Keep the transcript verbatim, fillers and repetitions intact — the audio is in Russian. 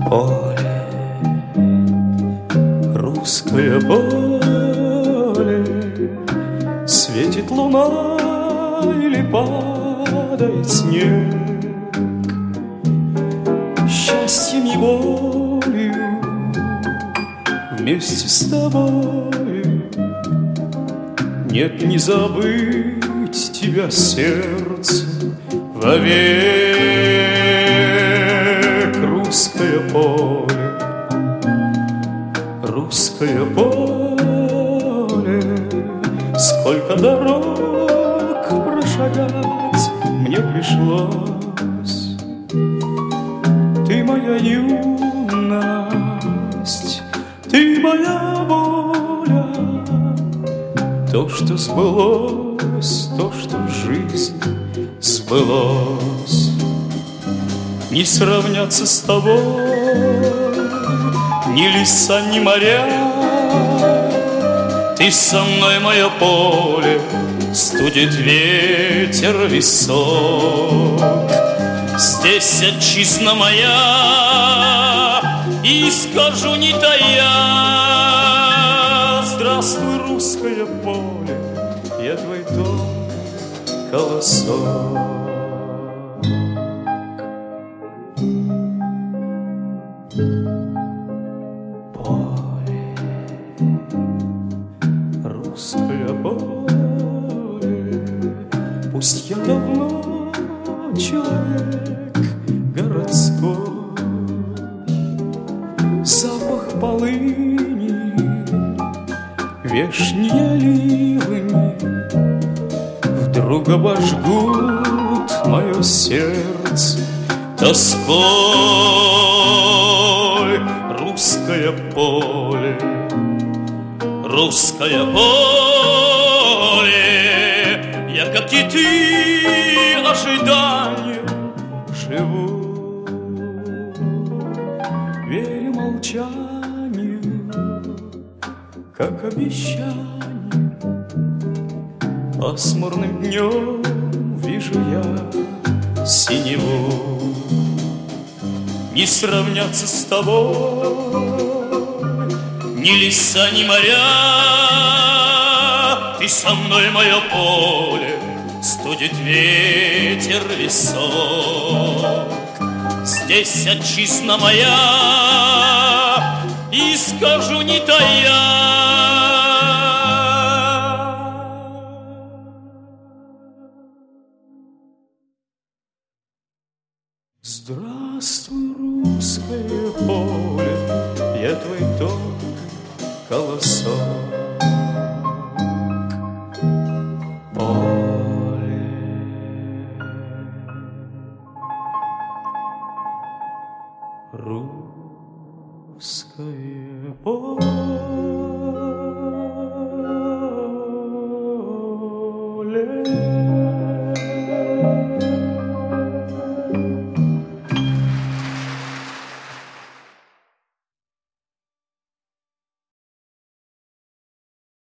Поле, русское поле, светит луна или падает снег. Счастьем и болью вместе с тобою нет не забыть тебя, сердце, вовек. Русское поле, русское поле, сколько дорог прошагать мне пришлось. Ты моя юность, ты моя воля, то, что сбылось, то, что в жизни сбылось. Не сравняться с тобой ни леса, ни моря. Ты со мной, мое поле, студит ветер висок. Здесь отчизна моя, и скажу не тая: здравствуй, русское поле, я твой тонкий колосок. Поле, русское поле, пусть я давно человек городской, запах полыни, вешние ливни вдруг обожгут мое сердце тоской. Русское поле, русское поле, я, как и ты, ожиданием живу. Верю молчанию, как обещанию. Пасмурным днем вижу я синеву. Не сравняться с тобой ни леса, ни моря. Ты со мной, мое поле, студит ветер висок. Здесь отчизна моя, и скажу не тая: здравствуй, русское поле, я твой тонкий колосок. Поле, русское поле.